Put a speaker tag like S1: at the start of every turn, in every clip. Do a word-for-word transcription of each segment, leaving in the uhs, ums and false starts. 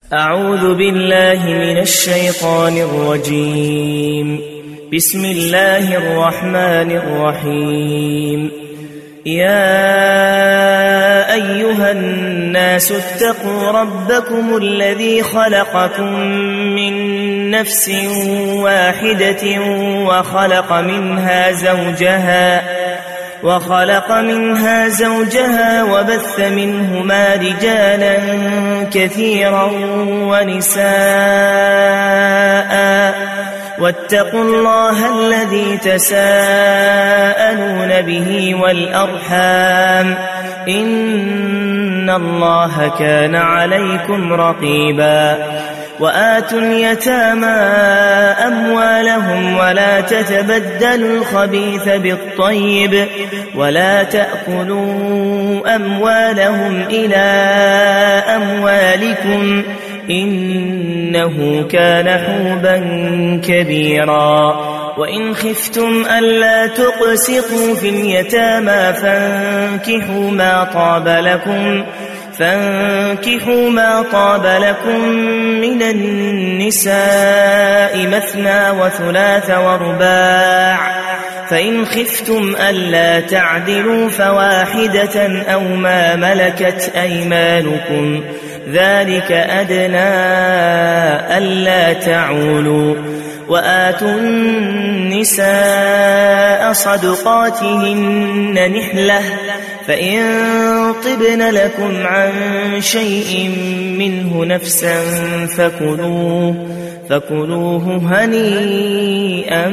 S1: أعوذ بالله من الشيطان الرجيم. بسم الله الرحمن الرحيم. يا أيها الناس اتقوا ربكم الذي خلقكم من نفس واحدة وخلق منها زوجها وخلق منها زوجها وبث منهما رجالا كثيرا ونساء واتقوا الله الذي تساءلون به والأرحام إن الله كان عليكم رقيبا. وآتوا اليتامى أموالهم ولا تتبدلوا الخبيث بالطيب ولا تأكلوا أموالهم إلى أموالكم إنه كان حوبا كبيرا. وإن خفتم ألا تقسطوا في اليتامى فانكحوا ما طاب لكم فانكحوا ما طاب لكم من النساء مثنى وثلاث ورباع، فإن خفتم ألا تعدلوا فواحدة أو ما ملكت أيمانكم ذلك أدنى ألا تعولوا. وآتوا النساء صدقاتهن نحلة فإن طبن لكم عن شيء منه نفسا فكلوه فكلوه هنيئا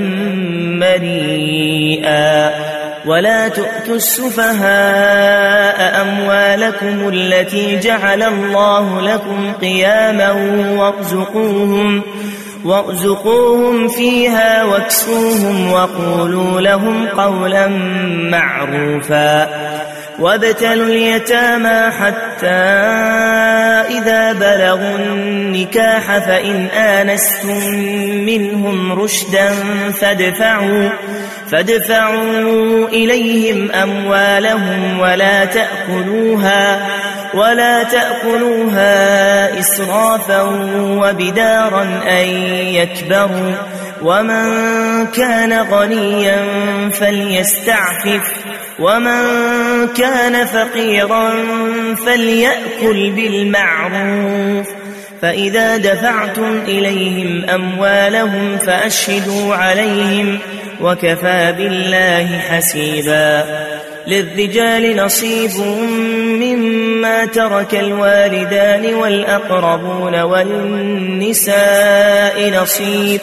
S1: مريئا. ولا تؤتوا السفهاء أموالكم التي جعل الله لكم قياما وارزقوهم وارزقوهم فيها واكسوهم وقولوا لهم قولا معروفا. وابتلوا اليتامى حتى إذا بلغوا النكاح فإن آنستم منهم رشدا فادفعوا فادفعوا إليهم أموالهم ولا تأكلوها ولا تأكلوها إسرافا وبدارا أن يكبروا. ومن كان غنيا فليستعفف ومن كان فقيرا فليأكل بالمعروف. فإذا دفعتم إليهم أموالهم فأشهدوا عليهم وكفى بالله حسيبا. للرجال نصيب مما ترك الوالدان والأقربون وللنساء نصيب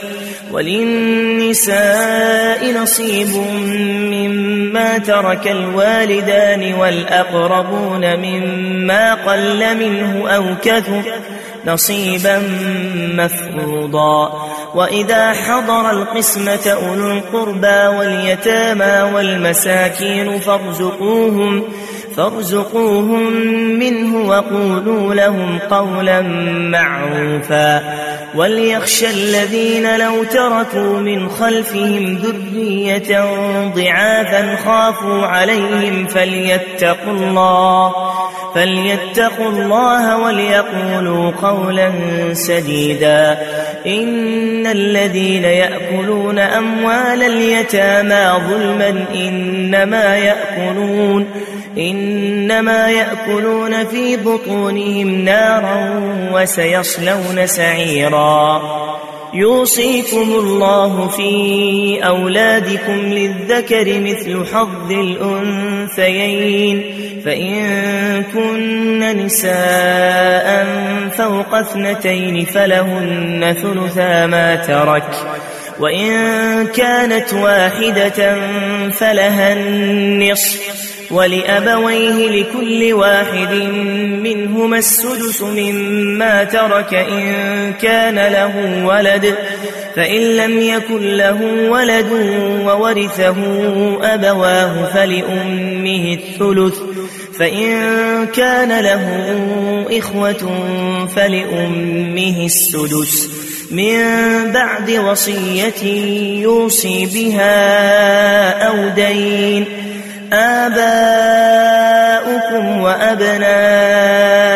S1: وللنساء نصيب مما ترك الوالدان والأقربون مما قل منه أو كثر نصيبا مفروضا. وإذا حضر القسمة أولو القربى واليتامى والمساكين فارزقوهم فارزقوهم منه وقولوا لهم قولا معروفا. وليخشى الذين لو تركوا من خلفهم ذرية ضعافا خافوا عليهم فليتقوا الله فليتقوا الله وليقولوا قولا سديدا. إن الذين يأكلون أموال اليتامى ظلما إنما يأكلون إنما يأكلون في بطونهم نارا وسيصلون سعيرا. يوصيكم الله في أولادكم للذكر مثل حظ الأنثيين فإن كن نساء فوق اثنتين فلهن ثلثا ما ترك وإن كانت واحدة فلها النصف ولأبويه لكل واحد منهما السدس مما ترك إن كان له ولد فإن لم يكن له ولد وورثه أبواه فلأمه الثلث فإن كان له إخوة فلأمه السدس من بعد وصية يوصي بها أو دين. آباؤكم وأبناؤكم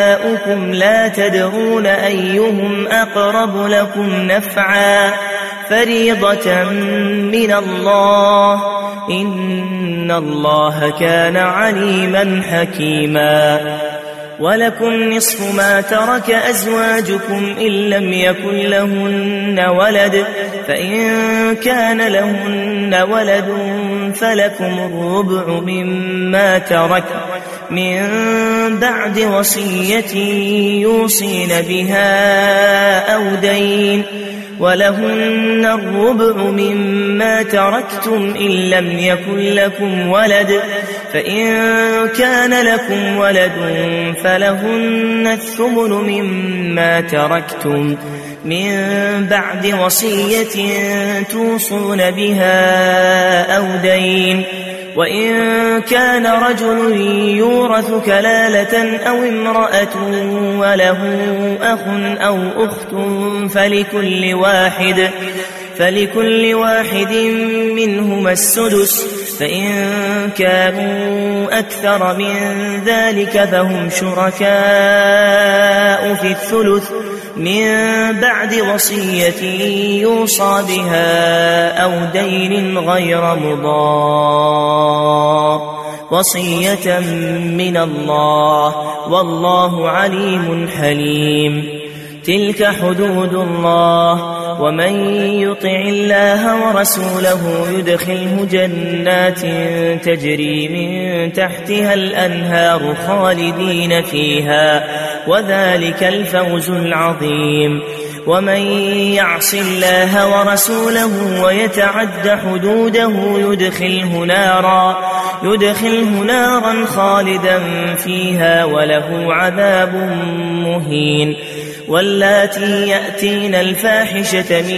S1: بينكم لا تدرون أيهم أقرب لكم نفعا فريضة من الله إن الله كان عليما حكيما ولكم نصف ما ترك أزواجكم إن لم يكن لهن ولد فإن كان لهن ولد فلكم الربع مما ترك من بعد وصية يوصين بها أو دين ولهن الربع مما تركتم إن لم يكن لكم ولد فإن كان لكم ولد فلهن الثمن مما تركتم من بعد وصية توصون بها أو دين وإن كان رجل يورث كلالة أو امرأة وله أخ أو أخت فلكل واحد فلكل واحد منهما السدس فإن كانوا أكثر من ذلك فهم شركاء في الثلث من بعد وصية يوصى بها أو دين غير مضار وصية من الله والله عليم حليم تلك حدود الله ومن يطع الله ورسوله يدخله جنات تجري من تحتها الأنهار خالدين فيها وذلك الفوز العظيم ومن يعص الله ورسوله ويتعد حدوده يدخله نارا يدخله نارا خالدا فيها وله عذاب مهين واللاتي يأتين الفاحشة من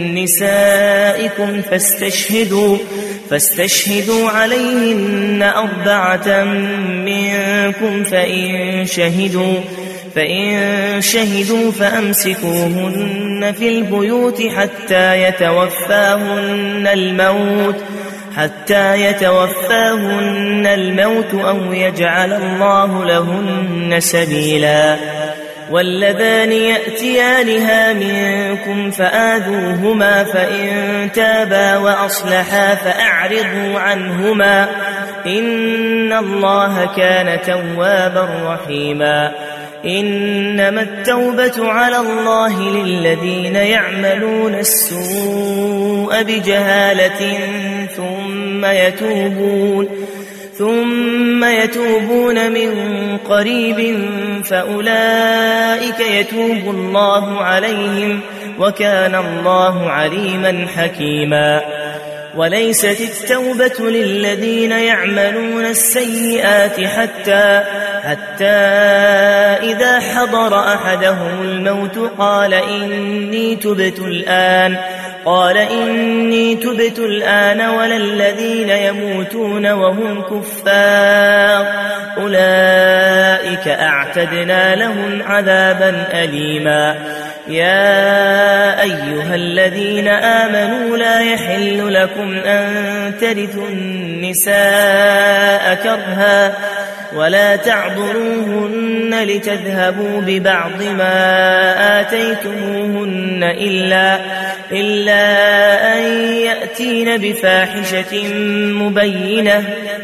S1: نسائكم فاستشهدوا فاستشهدوا عليهن أربعة منكم فإن شهدوا فإن شهدوا فأمسكوهن في البيوت حتى يتوفاهن الموت حتى يتوفاهن الموت أو يجعل الله لهن سبيلا واللذان يأتيانها منكم فآذوهما فإن تابا وأصلحا فأعرضوا عنهما إن الله كان توابا رحيما إنما التوبة على الله للذين يعملون السوء بجهالة ثم يتوبون ثم يتوبون من قريب فأولئك يتوب الله عليهم وكان الله عليما حكيما وليست التوبة للذين يعملون السيئات حتى حتى إذا حضر أحدهم الموت قال إني تبت الآن قال إني تبت الآن ولا الذين يموتون وهم كفار أولئك أعتدنا لهم عذابا أليما يا أيها الذين آمنوا لا يحل لكم أن ترثوا النساء كرها ولا تعضلوهن لتذهبوا ببعض ما آتيتموهن إلا, إلا أن يأتين بفاحشة مبينة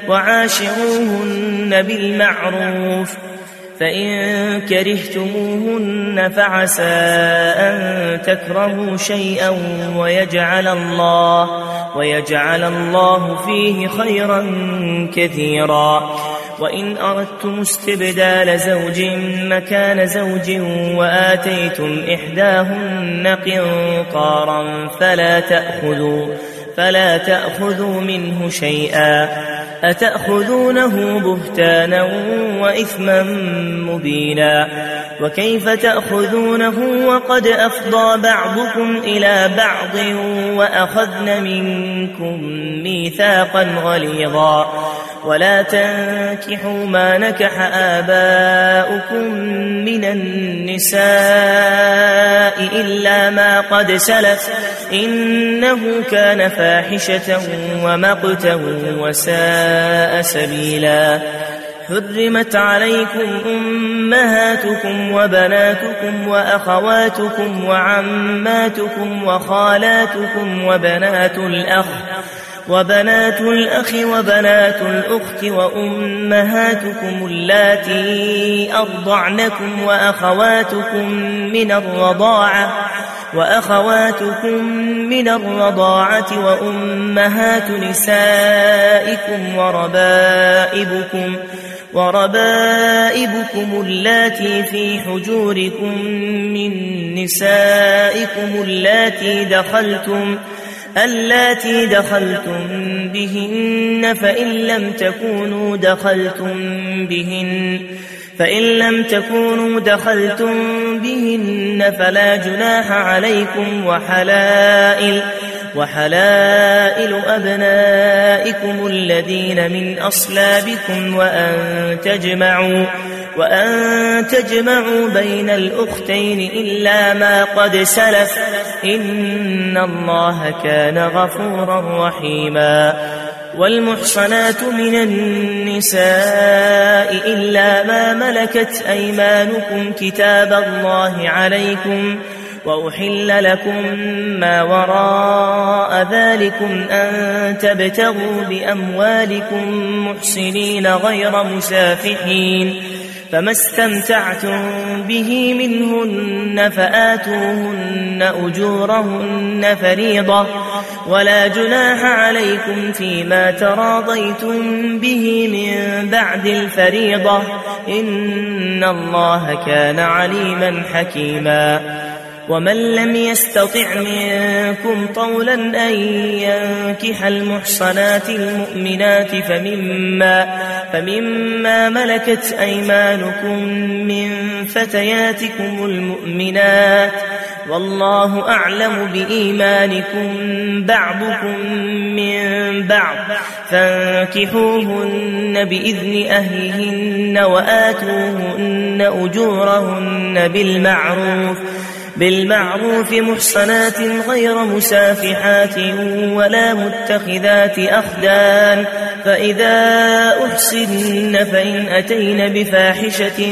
S1: وعاشروهن بالمعروف فإن كرهتموهن فعسى أن تكرهوا شيئا ويجعل الله, ويجعل الله فيه خيرا كثيرا وإن أردتم استبدال زوج مكان زوج وآتيتم إحداهن قنطارا فلا تأخذوا, فلا تأخذوا منه شيئا أتأخذونه بهتانا وإثما مبينا وكيف تأخذونه وقد أفضى بعضكم إلى بعض وأخذن منكم ميثاقا غليظا ولا تنكحوا ما نكح آباؤكم من النساء إلا ما قد سلف إنه كان فاحشة ومقتا وساء سبيلا حرمت عليكم أمهاتكم وبناتكم وأخواتكم وعماتكم وخالاتكم وبنات الأخ وبنات الأخ وبنات الأخت وأمهاتكم اللاتي أرضعنكم وأخواتكم من الرضاعة وأخواتكم من الرضاعة وأمهات نسائكم وربائبكم وربائبكم اللاتي في حجوركم من نسائكم اللاتي دخلتم اللاتي دخلتم بهن فإن لم تكونوا دخلتم بهن فإن لم تكونوا دخلتم بهن فلا جناح عليكم وحلائل وحلائل أبنائكم الذين من أصلابكم وأن تجمعوا وأن تجمعوا بين الأختين إلا ما قد سلف إن الله كان غفورا رحيما. والمحصنات من النساء إلا ما ملكت أيمانكم كتاب الله عليكم وأحل لكم ما وراء ذلكم أن تبتغوا بأموالكم محسنين غير مسافحين فما استمتعتم به منهن فآتوهن أجورهن فريضة ولا جناح عليكم فيما تراضيتم به من بعد الفريضة إن الله كان عليما حكيما. ومن لم يستطع منكم طولا أن ينكح المحصنات المؤمنات فمما, فمما ملكت أيمانكم من فتياتكم المؤمنات والله أعلم بإيمانكم بعضكم من بعض فانكحوهن بإذن أهلهن وآتوهن أجورهن بالمعروف بالمعروف محصنات غير مسافحات ولا متخذات أخدان فإذا أحسن فإن أتين بفاحشة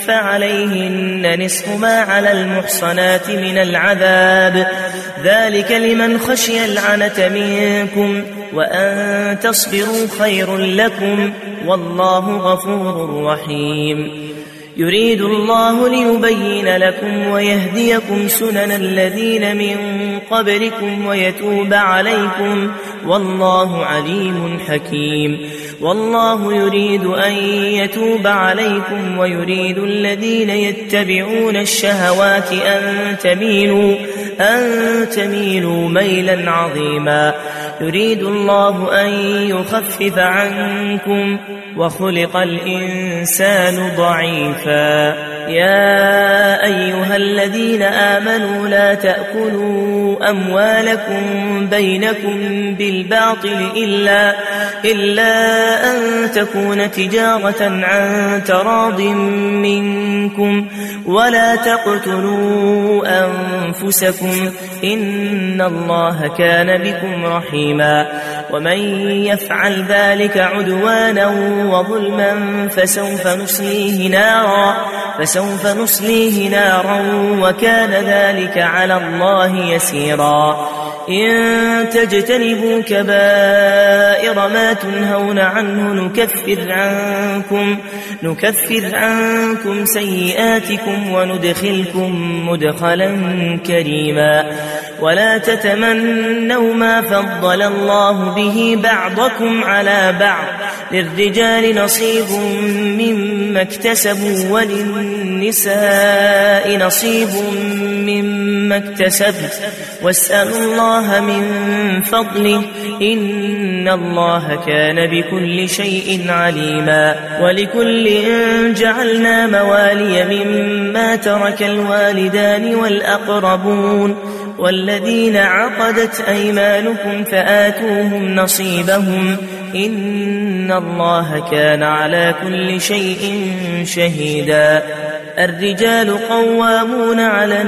S1: فعليهن نصف ما على المحصنات من العذاب ذلك لمن خشي العنة منكم وأن تصبروا خير لكم والله غفور رحيم. يريد الله ليبين لكم ويهديكم سنن الذين من قبلكم ويتوب عليكم والله عليم حكيم. والله يريد أن يتوب عليكم ويريد الذين يتبعون الشهوات أن تميلوا أن تميلوا ميلا عظيما. يريد الله أن يخفف عنكم وخلق الإنسان ضعيفا. يا أيها الذين آمنوا لا تأكلوا أموالكم بينكم بالباطل إلا, إلا أن تكون تجارة عن تراض منكم ولا تقتلوا أنفسكم إن الله كان بكم رحيما. ومن يفعل ذلك عدوانا وظلما فسوف نصليه نارا فسوف نصليه نارا وكان ذلك على الله يسيرا. إن تجتنبوا كبائر ما تنهون عنه نكفر عنكم نكفر عنكم سيئاتكم وندخلكم مدخلا كريما. ولا تتمنوا ما فضل الله به بعضكم على بعض للرجال نصيب مما اكتسبوا وللنساء نصيب مما اكتسبن واسألوا الله من فضله إن الله كان بكل شيء عليما. ولكل جعلنا موالي مما ترك الوالدان والأقربون والذين عقدت أيمانكم فآتوهم نصيبهم إن الله كان على كل شيء شهيدا. الرجال قوامون على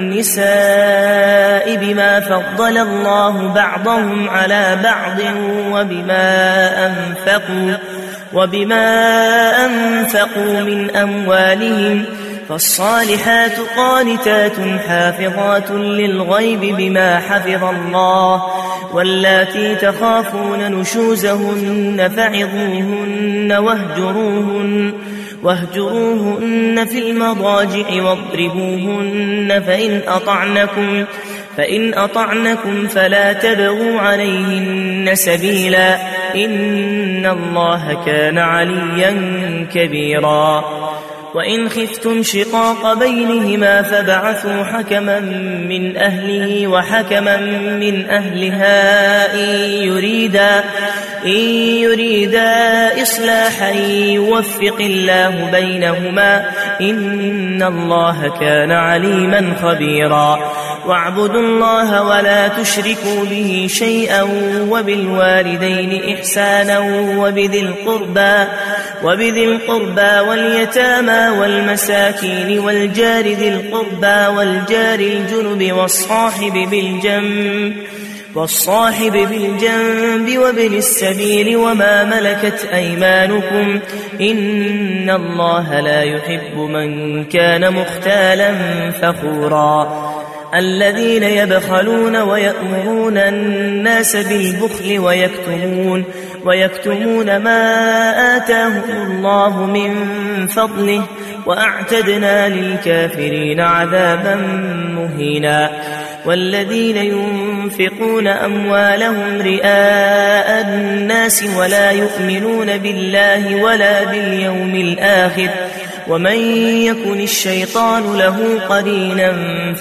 S1: النساء بما فضل الله بعضهم على بعض وبما أنفقوا وبما أنفقوا من أموالهم فالصالحات قانتات حافظات للغيب بما حفظ الله واللاتي تخافون نشوزهن فعظوهن واهجروهن واهجروهن في المضاجع واضربوهن فإن أطعنكم فإن أطعنكم فلا تبغوا عليهن سبيلا إن الله كان عليا كبيرا وإن خفتم شقاق بينهما فبعثوا حكما من أهله وحكما من أهلها إن يريدا, إن يريدا إصلاحا يوفق الله بينهما إن الله كان عليما خبيرا واعبدوا الله ولا تشركوا به شيئا وبالوالدين إحسانا وبذي القربى وبذي القربى واليتامى والمساكين والجار ذي القربى والجار الجنب والصاحب بالجنب والصاحب بالجنب وابن السبيل وما ملكت أيمانكم إن الله لا يحب من كان مختالا فخورا الذين يبخلون ويأمرون الناس بالبخل ويكتمون ويكتمون ما آتاهم الله من فضله وأعتدنا للكافرين عذابا مهينا والذين ينفقون أموالهم رئاء الناس ولا يؤمنون بالله ولا باليوم الآخر ومن يكن الشيطان له قرينا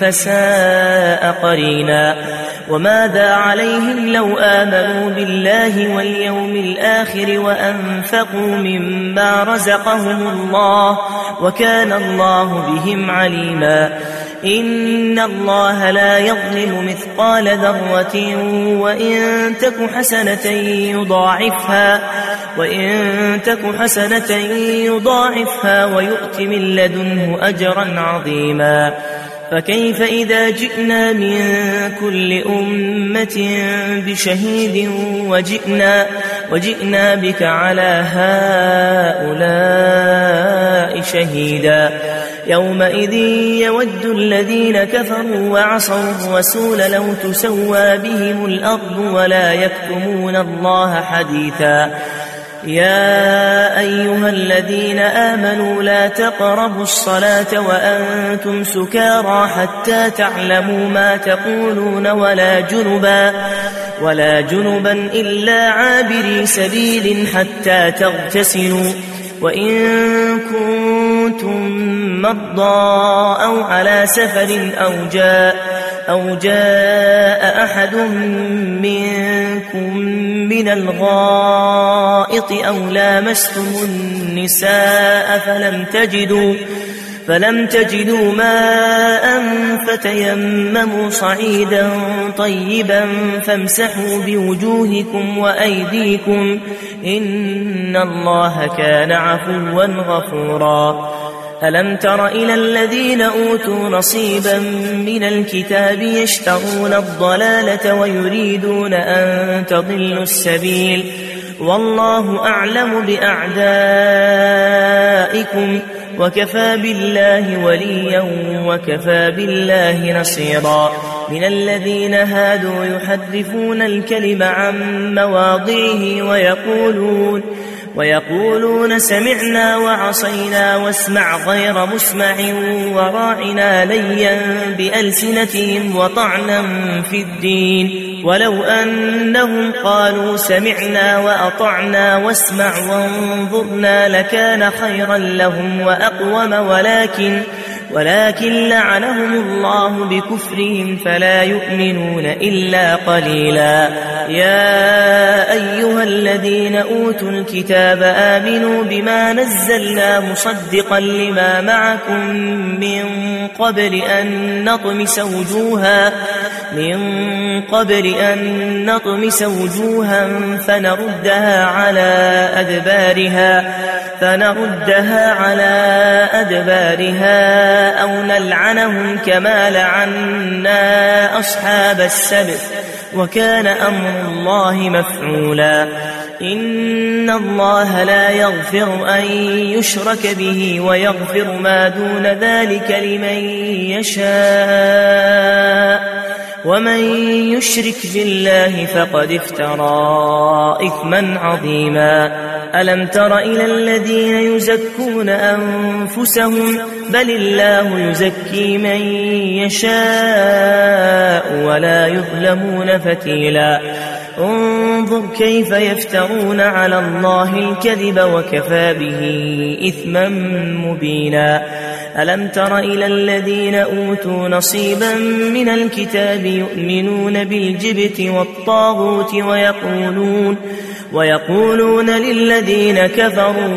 S1: فساء قرينا وماذا عليهم لو آمنوا بالله واليوم الآخر وأنفقوا مما رزقهم الله وكان الله بهم عليما إن الله لا يظلم مثقال ذرة وإن تك حسنة يضاعفها وإن تك حسنة يضاعفها ويؤت من لدنه أجرا عظيما فكيف إذا جئنا من كل أمة بشهيد وجئنا, وجئنا بك على هؤلاء شهيدا يومئذ يود الذين كفروا وعصوا الرسول لو تسوى بهم الأرض ولا يكتمون الله حديثا يا أيها الذين آمنوا لا تقربوا الصلاة وأنتم سكارى حتى تعلموا ما تقولون ولا جنبا ولا جنبا إلا عابري سبيل حتى تغتسلوا وإن كنتم مرضى أو على سفر أو جاء أو جاء أحد منكم من الغائط أو لامستم النساء فلم تجدوا فلم تجدوا ماء فتيمموا صعيدا طيبا فامسحوا بوجوهكم وأيديكم إن الله كان عفوا غفورا ألم تر إلى الذين أوتوا نصيبا من الكتاب يشترون الضلالة ويريدون أن تضلوا السبيل والله أعلم بأعدائكم وكفى بالله وليا وكفى بالله نصيرا من الذين هادوا يحرفون الكلم عن مواضعه ويقولون ويقولون سمعنا وعصينا واسمع غير مسمع وراعنا ليا بألسنتهم وطعنا في الدين ولو أنهم قالوا سمعنا وأطعنا واسمع وانظرنا لكان خيرا لهم وأقوم ولكن ولكن لعنهم الله بكفرهم فلا يؤمنون إلا قليلا يا أيها الذين أوتوا الكتاب آمنوا بما نزلنا مصدقا لما معكم من قبل أن نطمس وجوها من قبل أن نطمس وجوها فنردها على أدبارها فنردها على أدبارها أو نلعنهم كما لعنا أصحاب السبت وكان أمر الله مفعولا إن الله لا يغفر أن يشرك به ويغفر ما دون ذلك لمن يشاء ومن يشرك بالله فقد افترى إثما عظيما ألم تر إلى الذين يزكون أنفسهم بل الله يزكي من يشاء ولا يظلمون فتيلا انظر كيف يفترون على الله الكذب وكفى به إثما مبينا ألم تر إلى الذين أوتوا نصيبا من الكتاب يؤمنون بالجبت والطاغوت ويقولون ويقولون للذين كفروا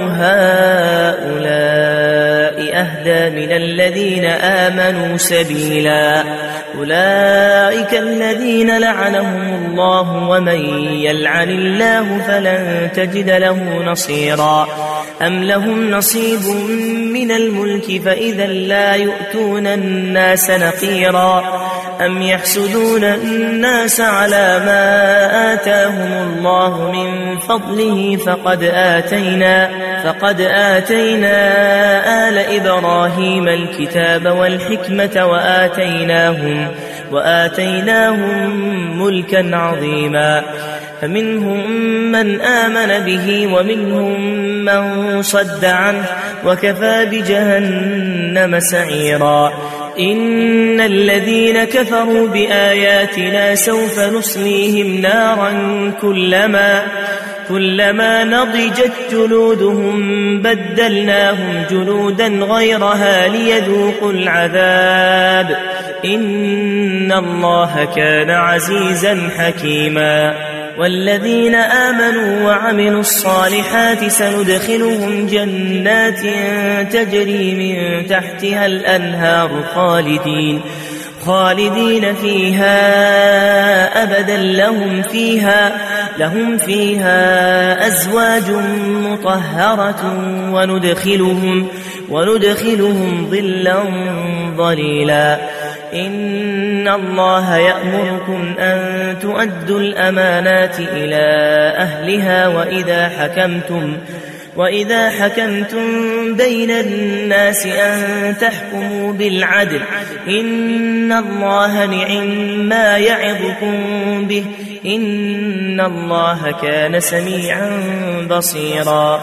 S1: هؤلاء أهدى من الذين آمنوا سبيلا أولئك الذين لعنهم الله ومن يلعن الله فلن تجد له نصيرا أم لهم نصيب من الملك فإذا لا يؤتون الناس نقيرا أم يحسدون الناس على ما آتاهم الله من فضله فقد آتينا فقد آتينا آل إبراهيم الكتاب والحكمة وآتيناهم وآتيناهم ملكا عظيما فمنهم من آمن به ومنهم من صد عنه وكفى بجهنم سعيرا إن الذين كفروا بآياتنا سوف نصليهم نارا كلما كلما نضجت جلودهم بدلناهم جلودا غيرها ليذوقوا العذاب إن الله كان عزيزا حكيما والذين آمنوا وعملوا الصالحات سندخلهم جنات تجري من تحتها الأنهار خالدين خالدين فيها أبدا لهم فيها لهم فيها أزواج مطهرة وندخلهم وندخلهم ظلا ظليلا إن الله يأمركم أن تؤدوا الأمانات إلى أهلها وإذا حكمتم وإذا حكمتم بين الناس أن تحكموا بالعدل إن الله نعم ما يعظكم به إن الله كان سميعا بصيرا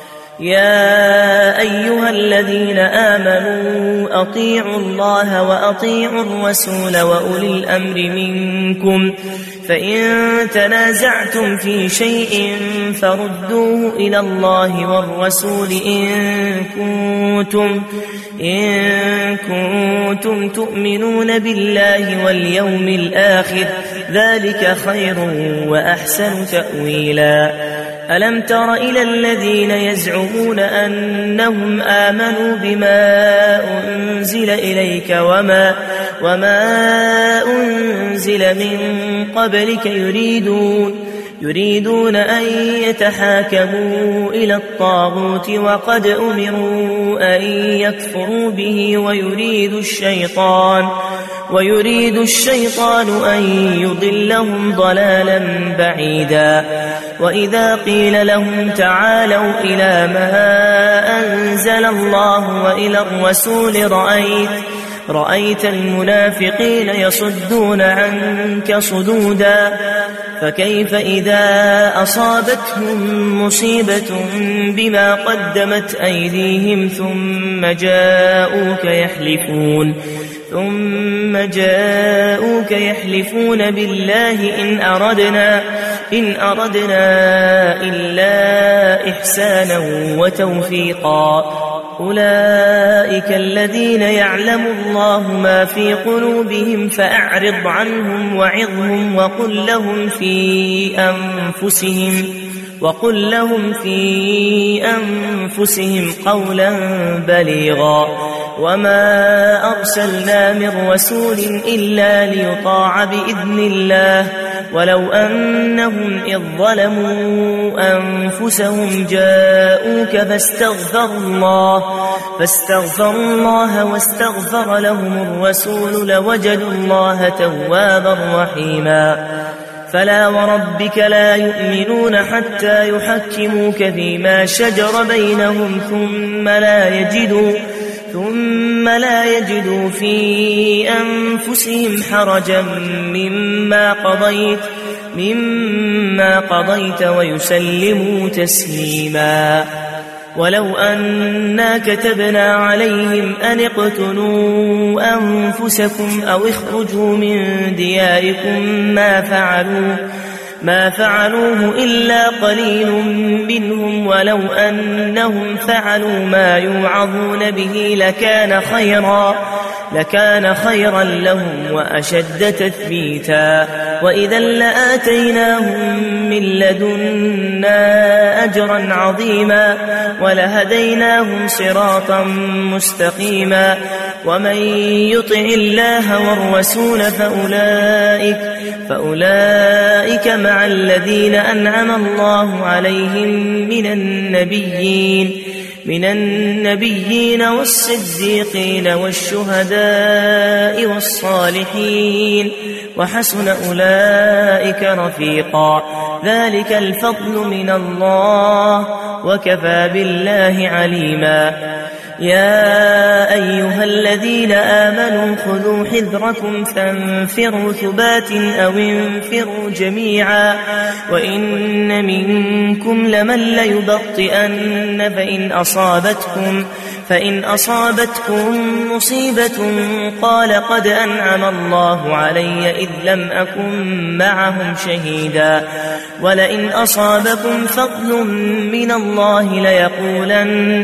S1: يا أيها الذين آمنوا أطيعوا الله وأطيعوا الرسول وأولي الأمر منكم فإن تنازعتم في شيء فردوه إلى الله والرسول إن كنتم إن كنتم تؤمنون بالله واليوم الآخر ذلك خير وأحسن تأويلا ألم تر إلى الذين يزعمون أنهم آمنوا بما أنزل إليك وما وما أنزل من قبلك يريدون يريدون أن يتحاكموا إلى الطاغوت وقد أمروا أن يكفروا به ويريد الشيطان ويريد الشيطان أن يضلهم ضلالا بعيدا وإذا قيل لهم تعالوا إلى ما أنزل الله وإلى الرسول رأيت رأيت المنافقين يصدون عنك صدودا فكيف إذا أصابتهم مصيبة بما قدمت أيديهم ثم جاءوك يحلفون ثم جاءوك يحلفون بالله إن أردنا إن أردنا إلا إحسانا وتوفيقا أولئك الذين يعلم الله ما في قلوبهم فأعرض عنهم وعظهم وقل لهم في أنفسهم وقل لهم في أنفسهم قولا بليغا وما أرسلنا من رسول إلا ليطاع بإذن الله ولو أنهم إذ ظلموا أنفسهم جاءوك فاستغفروا الله فاستغفروا الله واستغفر لهم الرسول لوجدوا الله توابا رحيما فلا وربك لا يؤمنون حتى يحكموك فيما شجر بينهم ثم لا يجدوا ثم لا يجدوا في أنفسهم حرجا مما قضيت مما قضيت ويسلموا تسليما. ولو أنا كتبنا عليهم أن اقتلوا أنفسكم أو اخرجوا من دياركم ما فعلوه ما فعلوه إلا قليل منهم ولو أنهم فعلوا ما يوعظون به لكان خيرا لكان خيرا لهم وأشد تثبيتا وإذا لآتيناهم من لدنا أجرا عظيما ولهديناهم صراطا مستقيما. ومن يطع الله والرسول فأولئك, فأولئك مع الذين أنعم الله عليهم من النبيين من النبيين والصديقين والشهداء والصالحين وحسن أولئك رفيقا. ذلك الفضل من الله وكفى بالله عليما. يا أيها الذين آمنوا خذوا حذركم فانفروا ثبات أو انفروا جميعا وإن منكم لمن ليبطئن فإن أصابتكم فإن أصابتكم مصيبة قال قد أنعم الله علي إذ لم أكن معهم شهيدا ولئن أصابكم فضل من الله ليقولن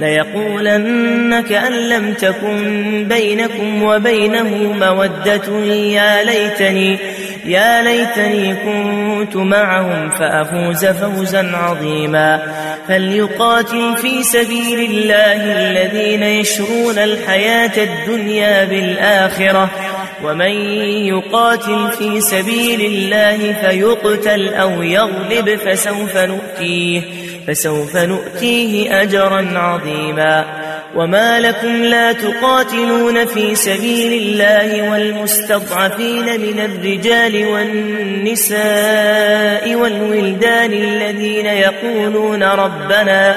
S1: ليقولن كأن لم تكن بينكم وبينه مودة يا ليتني يا ليتني كنت معهم فأفوز فوزا عظيما. فليقاتل في سبيل الله الذين يشرون الحياة الدنيا بالآخرة ومن يقاتل في سبيل الله فيقتل أو يغلب فسوف نؤتيه فسوف نؤتيه أجرا عظيما. وما لكم لا تقاتلون في سبيل الله والمستضعفين من الرجال والنساء والولدان الذين يقولون ربنا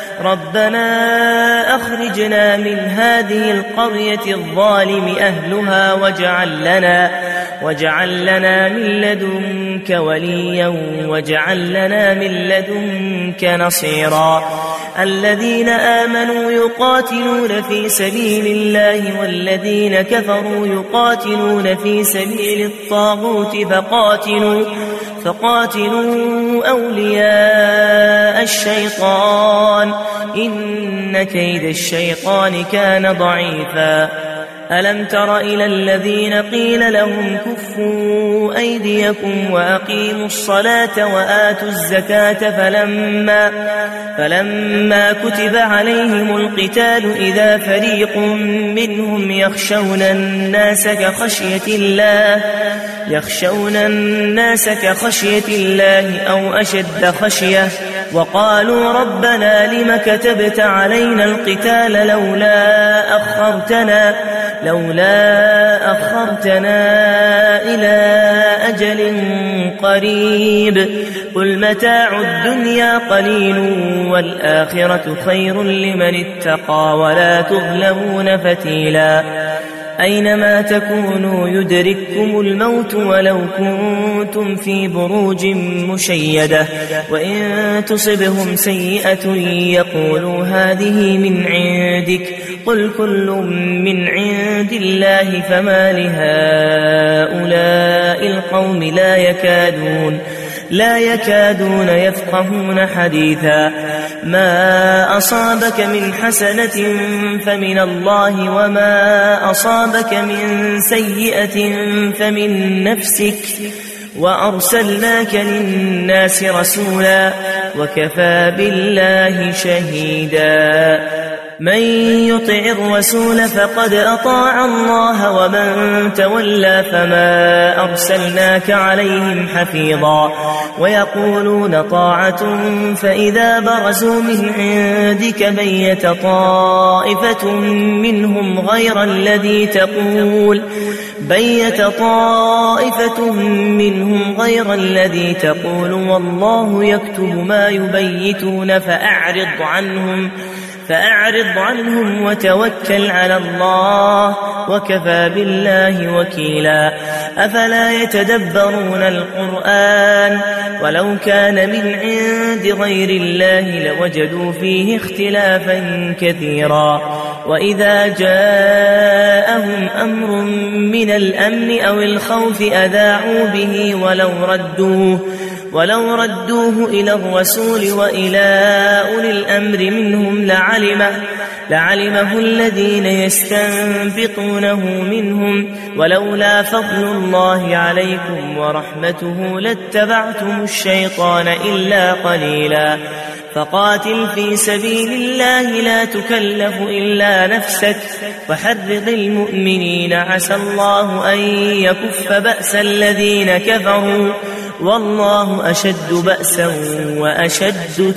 S1: ربنا أخرجنا من هذه القرية الظالم أهلها واجعل لنا واجعل لنا من لدنك وليا واجعل لنا من لدنك نصيرا. الذين آمنوا يقاتلون في سبيل الله والذين كفروا يقاتلون في سبيل الطاغوت فقاتلوا فقاتلوا أولياء الشيطان إن كيد الشيطان كان ضعيفا. ألم تر إلى الذين قيل لهم كفوا أيديكم وأقيموا الصلاة وآتوا الزكاة فلما, فلما كتب عليهم القتال إذا فريق منهم يخشون الناس كخشية الله يخشون الناس كخشية الله أو أشد خشية وقالوا ربنا لم كتبت علينا القتال لولا أخرتنا لولا أخرتنا إلى أجل قريب قل متاع الدنيا قليل والآخرة خير لمن اتقى ولا تظلمون فتيلا. أينما تكونوا يدرككم الموت ولو كنتم في بروج مشيدة وإن تصبهم سيئة يقولوا هذه من عندك قل كل من عند الله فما لهؤلاء القوم لا يكادون لا يكادون يفقهون حديثا. ما أصابك من حسنة فمن الله وما أصابك من سيئة فمن نفسك وأرسلناك للناس رسولا وكفى بالله شهيدا. من يطع الرسول فقد أطاع الله ومن تولى فما أرسلناك عليهم حفيظا ويقولون طاعة فإذا برزوا من عندك بيت طائفة منهم غير الذي تقول بيت طائفة منهم غير الذي تقول والله يكتب ما يبيتون فأعرض عنهم فأعرض عنهم وتوكل على الله وكفى بالله وكيلا أفلا يتدبرون القرآن ولو كان من عند غير الله لوجدوا فيه اختلافا كثيرا وإذا جاءهم أمر من الأمن أو الخوف أذاعوا به ولو ردوه ولو ردوه إلى الرسول وإلى أولي الأمر منهم لعلمه, لعلمه الذين يستنبطونه منهم ولولا فضل الله عليكم ورحمته لاتبعتم الشيطان إلا قليلا فقاتل في سبيل الله لا تكلف إلا نفسك وحرض المؤمنين عسى الله أن يكف بأس الذين كفروا والله أشد بأسا وأشد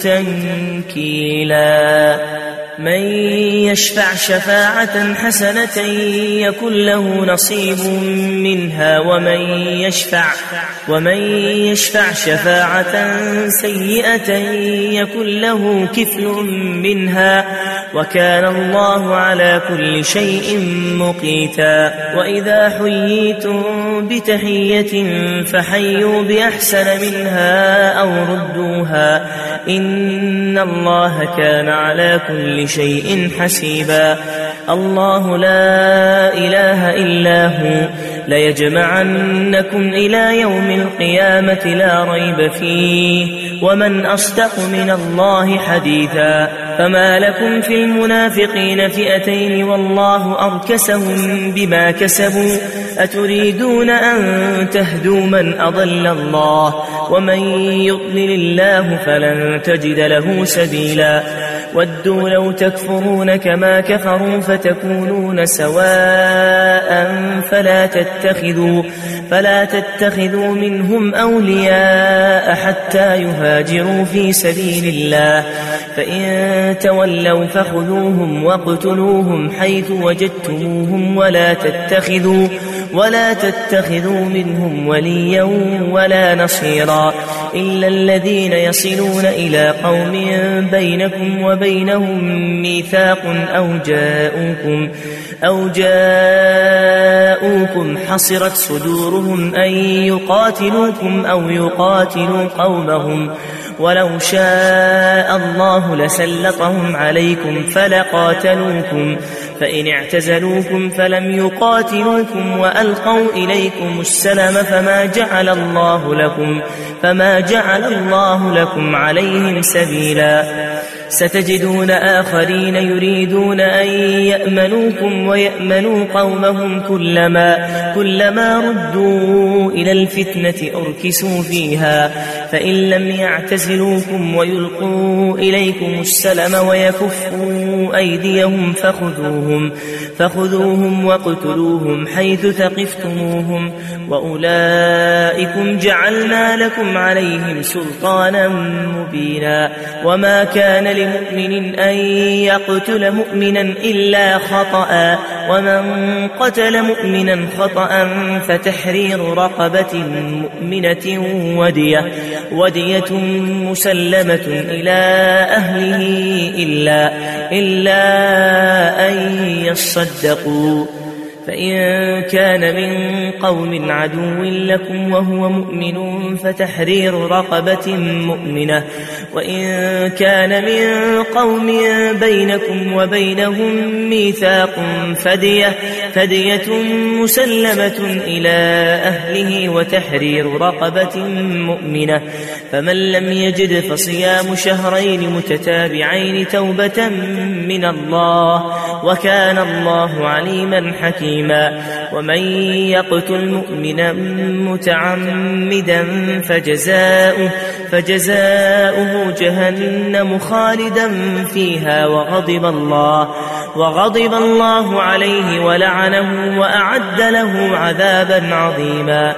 S1: تنكيلا من يشفع شفاعة حسنة يكن له نصيب منها ومن يشفع ومن يشفع شفاعة سيئة يكن له كفل منها وكان الله على كل شيء مقيتا وإذا حييتم بتحية فحيوا بأحسن منها أو ردوها إن الله كان على كل شيء حسيبا الله لا إله إلا هو ليجمعنكم إلى يوم القيامة لا ريب فيه ومن أصدق من الله حديثا فما لكم في المنافقين فئتين والله أركسهم بما كسبوا أتريدون أن تهدوا من أضل الله ومن يضلل الله فلن تجد له سبيلا ودوا لو تكفرون كما كفروا فتكونون سواء فلا تتخذوا فلا تتخذوا منهم أولياء حتى يهاجروا في سبيل الله فإن تولوا فخذوهم واقتلوهم حيث وجدتموهم ولا تتخذوا ولا تتخذوا منهم وليا ولا نصيرا إلا الذين يصلون إلى قوم بينكم وبينهم ميثاق أو جاءوكم أو جاءوكم حصرت صدورهم أن يقاتلوكم أو يقاتلوا قومهم ولو شاء الله لسلطهم عليكم فلقاتلوكم فإن اعتزلوكم فلم يقاتلوكم وألقوا إليكم السلم فما جعل الله لكم فما جعل الله لكم عليهم سبيلا ستجدون آخرين يريدون أن يأمنوكم ويأمنوا قومهم كلما, كلما ردوا إلى الفتنة أركسوا فيها فإن لم يعتزلوكم ويلقوا إليكم السلم ويكفوا أيديهم فخذوهم, فخذوهم واقتلوهم حيث ثقفتموهم وأولئكم جعلنا لكم عليهم سلطانا مبينا وما كان لمؤمن أن يقتل مؤمنا إلا خطأ ومن قتل مؤمنا خطأ فتحرير رقبة مؤمنة ودية, ودية مسلمة إلى أهله إلا, إلا أن يصدقوا فإن كان من قوم عدو لكم وهو مؤمن فتحرير رقبة مؤمنة وإن كان من قوم بينكم وبينهم ميثاق فدية, فدية مسلمة إلى أهله وتحرير رقبة مؤمنة فمن لم يجد فصيام شهرين متتابعين توبة من الله وكان الله عليما حكيما حكيما. ومن يقتل مؤمنا متعمدا فجزاؤه, فجزاؤه جهنم خالدا فيها وغضب الله, وغضب الله عليه ولعنه وأعد له عذابا عظيما.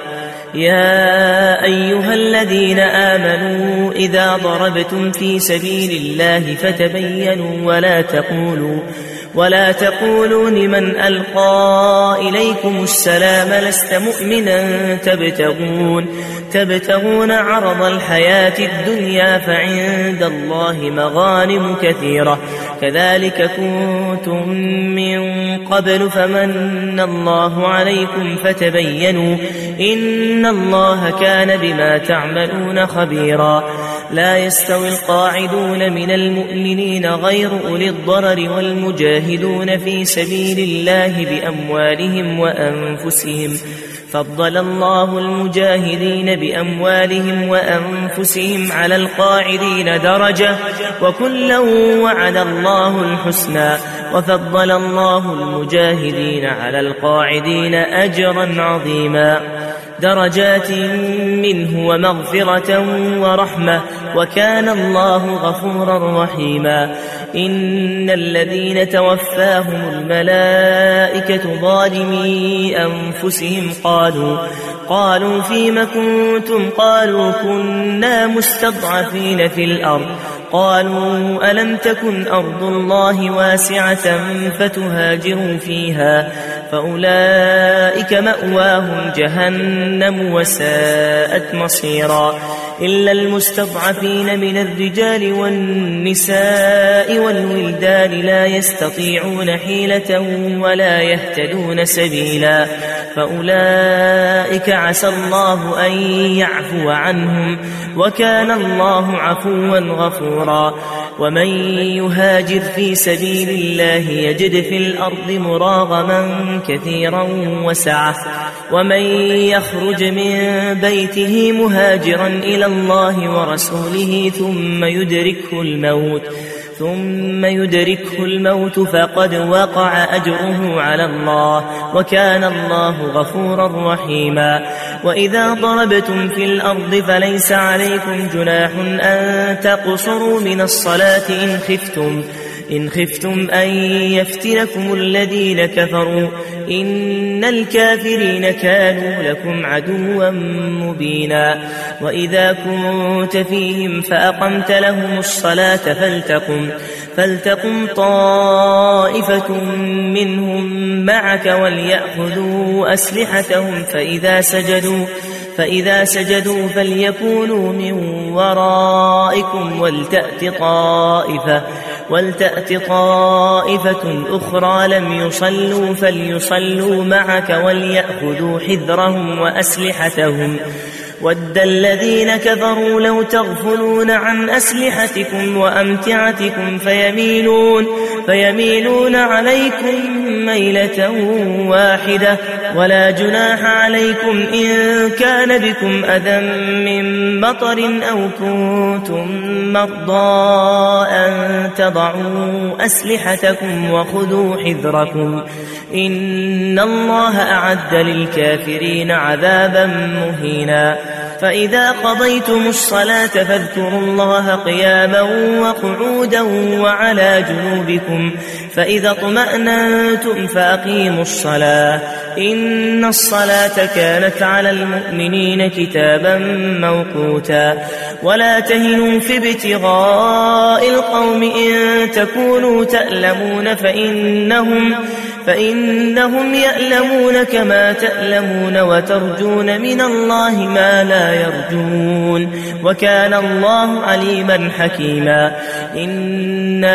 S1: يا أيها الذين آمنوا إذا ضربتم في سبيل الله فتبينوا ولا تقولوا ولا تقولوا لمن ألقى إليكم السلام لست مؤمنا تبتغون, تبتغون عرض الحياة الدنيا فعند الله مغانم كثيرة كذلك كنتم من قبل فمن الله عليكم فتبينوا إن الله كان بما تعملون خبيرا. لا يستوي القاعدون من المؤمنين غير أولي الضرر والمجاهدون في سبيل الله بأموالهم وأنفسهم, فضل الله المجاهدين بأموالهم وأنفسهم على القاعدين درجة وكلا وعد الله الحسنى, وفضل الله المجاهدين على القاعدين أجرا عظيما. درجات منه ومغفرة ورحمة وكان الله غفورا رحيما. إن الذين توفاهم الملائكة ظالمي أنفسهم قالوا قالوا فيم كنتم قالوا كنا مستضعفين في الأرض قالوا ألم تكن أرض الله واسعة فتهاجروا فيها فأولئك مأواهم جهنم وساءت مصيرا. إلا المستضعفين من الرجال والنساء والولدان لا يستطيعون حيلة ولا يهتدون سبيلا فأولئك عسى الله أن يعفو عنهم وكان الله عفوا غفورا. ومن يهاجر في سبيل الله يجد في الأرض مراغما كثيرا وسعة ومن يخرج من بيته مهاجرا إلى الله ورسوله ثم يدركه الموت ثم يدركه الموت فقد وقع أجره على الله وكان الله غفورا رحيما. وإذا ضربتم في الأرض فليس عليكم جناح أن تقصروا من الصلاة إن خفتم إن خفتم أن يفتنكم الذين كفروا إن الكافرين كانوا لكم عدوا مبينا. وإذا كنت فيهم فأقمت لهم الصلاة فلتقم, فلتقم طائفة منهم معك وليأخذوا أسلحتهم فإذا سجدوا فإذا سجدوا فليكونوا من ورائكم ولتأت طائفة ولتأت طائفة أخرى لم يصلوا فليصلوا معك وليأخذوا حذرهم وأسلحتهم. ود الذين كفروا لو تغفلون عن أسلحتكم وأمتعتكم فيميلون, فيميلون عليكم ميلة واحدة ولا جناح عليكم إن كان بكم أذى من مطر أو كنتم مرضى أن تضعوا أسلحتكم وخذوا حذركم إن الله أعد للكافرين عذابا مهينا. فإذا قضيتم الصلاة فاذكروا الله قياما وقعودا وعلى جنوبكم فإذا اطمأننتم فأقيموا الصلاة إن الصلاة كانت على المؤمنين كتابا موقوتا. ولا تهنوا في ابتغاء القوم إن تكونوا تألمون فإنهم فإنهم يألمون كما تألمون وترجون من الله ما لا يرجون وكان الله عليما حكيما. إنا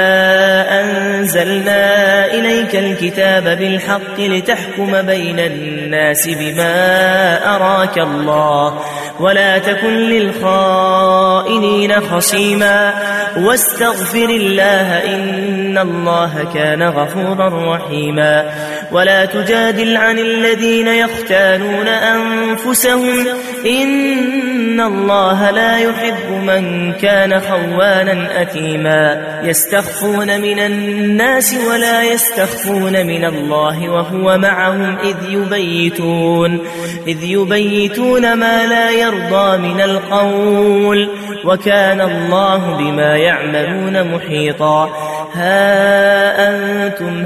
S1: أنزلنا إليك الكتاب بالحق لتحكم بين الناس بما أراك الله ولا تكن للخائنين خصيما واستغفر الله إن الله كان غفورا رحيما ولا تجادل عن الذين يختانون أنفسهم إن الله لا يحب من كان خوانا أثيما يستخفون من الناس ولا يستخفون من الله وهو معهم إذ يبيتون إذ يبيتون ما لا يرضى من القول وكان الله بما يعملون محيطا ها أنتم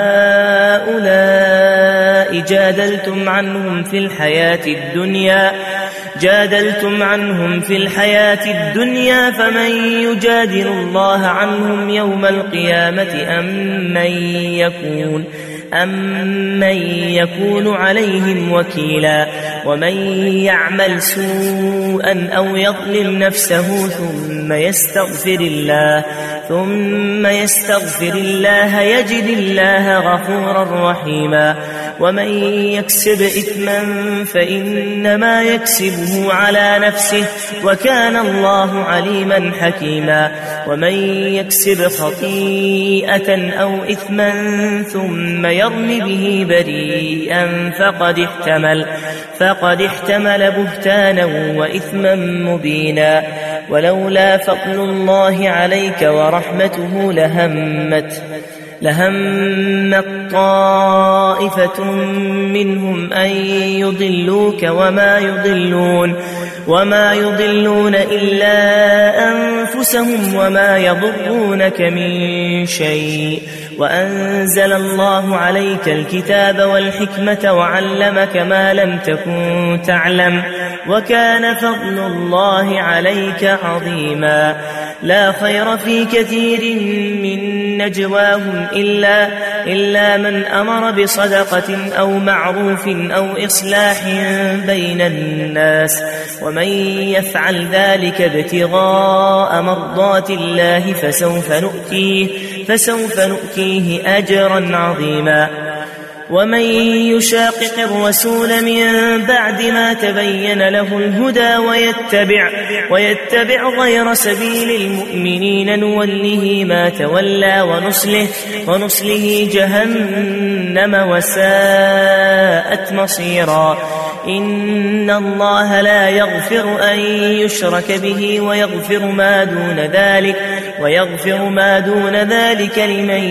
S1: هؤلاء جادلتم عنهم في الحياة الدنيا جادلتم عنهم في الحياة الدنيا فمن يجادل الله عنهم يوم القيامة أم من يكون أم من يكون عليهم وكيلا ومن يعمل سوءا أو يظلم نفسه ثم يستغفر الله ثم يستغفر الله يجد الله غفورا رحيما ومن يكسب إثما فإنما يكسبه على نفسه وكان الله عليما حكيما ومن يكسب خطيئة أو إثما ثم يرم به بريئا فقد احتمل فقد احتمل بهتانا وإثما مبينا ولولا فضل الله عليك ورحمته لهمت لهمت طائفة منهم أن يضلوك وما يضلون وما يضلون إلا أنفسهم وما يضرونك من شيء وأنزل الله عليك الكتاب والحكمة وعلمك ما لم تكن تعلم وكان فضل الله عليك عظيما لا خير في كثير من نجواهم إلا, إلا من أمر بصدقة أو معروف أو إصلاح بين الناس ومن يفعل ذلك ابتغاء مرضات الله فسوف نؤتيه, فسوف نؤتيه أجرا عظيما ومن يشاقق الرسول من بعد ما تبين له الهدى ويتبع, ويتبع غير سبيل المؤمنين نوله ما تولى ونصله, ونصله جهنم وساءت مصيرا إن الله لا يغفر أن يشرك به ويغفر ما دون ذلك ويغفر ما دون ذلك لمن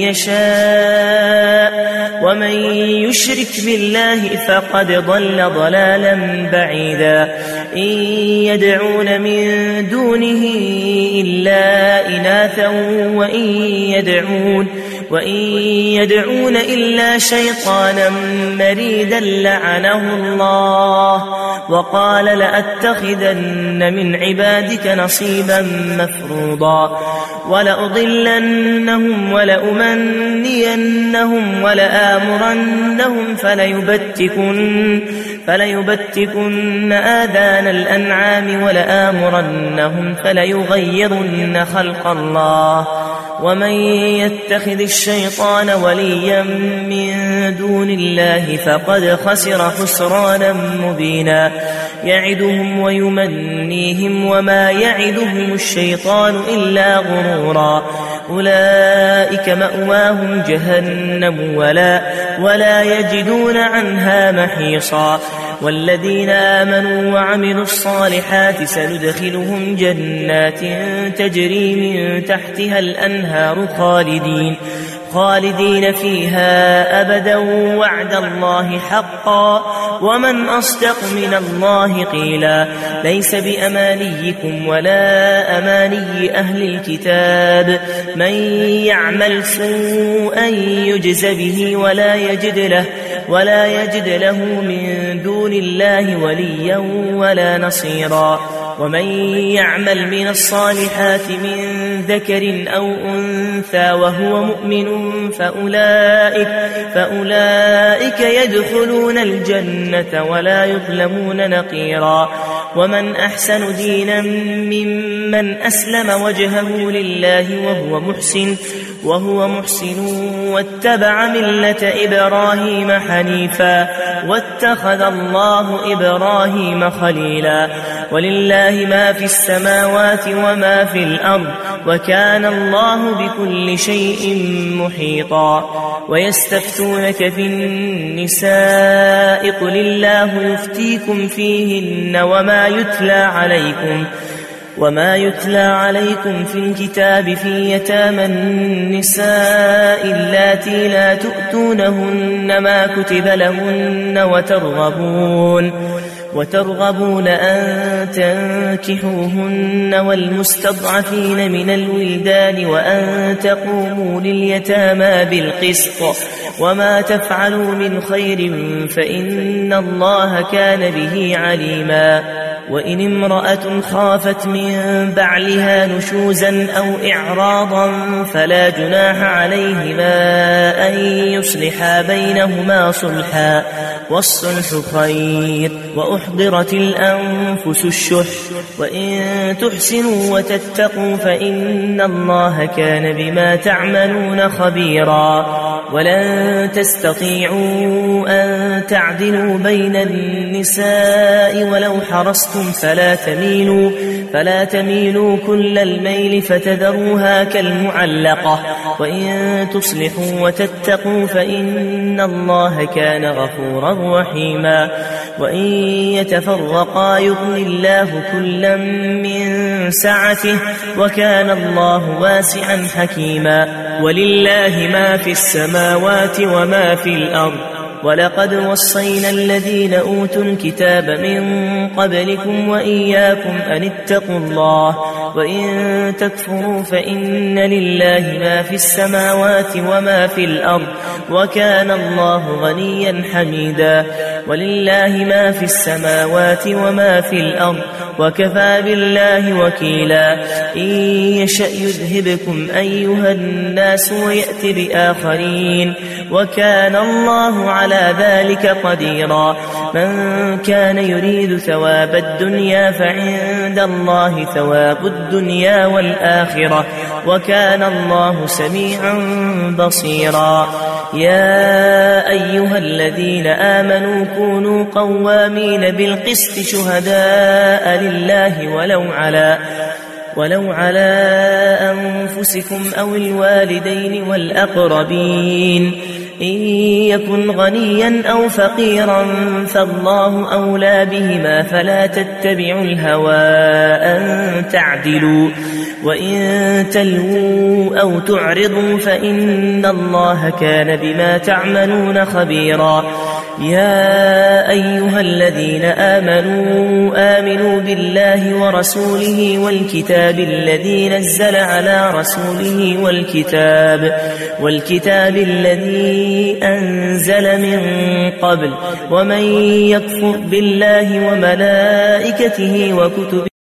S1: يشاء ومن يشرك بالله فقد ضل ضلالا بعيدا إن يدعون من دونه إلا إناثا وإن يدعون وإن يدعون إلا شيطانا مريدا لعنه الله وقال لأتخذن من عبادك نصيبا مفروضا ولأضلنهم ولأمنينهم ولآمرنهم فليبتكن, فليبتكن آذان الأنعام ولآمرنهم فليغيرن خلق الله ومن يتخذ الشيطان وليا من دون الله فقد خسر خسرانا مبينا يعدهم ويمنيهم وما يعدهم الشيطان إلا غرورا أولئك مأواهم جهنم ولا, ولا يجدون عنها محيصا والذين آمنوا وعملوا الصالحات سندخلهم جنات تجري من تحتها الأنهار خالدين خالدين فيها أبدا وعد الله حقا ومن أصدق من الله قيلا ليس بأمانيكم ولا أماني أهل الكتاب من يعمل سوءا يجز به ولا يجد له ولا يجد له من دون الله وليا ولا نصيرا ومن يعمل من الصالحات من ذكر أو أنثى وهو مؤمن فأولئك, فأولئك يدخلون الجنة ولا يظلمون نقيرا ومن أحسن دينا ممن أسلم وجهه لله وهو محسن وهو محسن واتبع ملة إبراهيم حنيفا واتخذ الله إبراهيم خليلا ولله ما في السماوات وما في الأرض وكان الله بكل شيء محيطا ويستفتونك في النساء قل الله يفتيكم فيهن وما يتلى عليكم وما يتلى عليكم في الكتاب في يتامى النساء اللاتي لا تؤتونهن ما كتب لهن وترغبون وترغبون أن تنكحوهن والمستضعفين من الولدان وأن تقوموا لليتامى بالقسط وما تفعلوا من خير فإن الله كان به عليما وإن امرأة خافت من بعلها نشوزا أو إعراضا فلا جناح عليهما أن يصلحا بينهما صلحا والصلح خير وأحضرت الأنفس الشح وإن تحسنوا وتتقوا فإن الله كان بما تعملون خبيرا ولن تستطيعوا أن تعدلوا بين النساء ولو حرصتم فلا تميلوا, فلا تميلوا كل الميل فتذروها كالمعلقة وإن تصلحوا وتتقوا فإن الله كان غفورا رحيما وإن يتفرقا يغني الله كلا من سعته وكان الله واسعا حكيما ولله ما في السماوات وما في الأرض ولقد وصينا الذين أوتوا الكتاب من قبلكم وإياكم أن اتقوا الله وإن تكفروا فإن لله ما في السماوات وما في الأرض وكان الله غنيا حميدا ولله ما في السماوات وما في الأرض وكفى بالله وكيلا إن يشأ يذهبكم أيها الناس ويأت بآخرين وكان الله على ذلك قديرا من كان يريد ثواب الدنيا فعند الله ثواب الدنيا والآخرة وكان الله سميعا بصيرا يا أيها الذين آمنوا كونوا قوامين بالقسط شهداء لله ولو على ولو على أنفسكم أو الوالدين والأقربين إن يكن غنيا أو فقيرا فالله أولى بهما فلا تتبعوا الهوى أن تعدلوا وإن تلووا أو تعرضوا فإن الله كان بما تعملون خبيرا يا أيها الذين آمنوا آمنوا بالله ورسوله والكتاب الذي نزل على رسوله والكتاب والكتاب الذي أنزل من قبل ومن يكفر بالله وملائكته وكتبه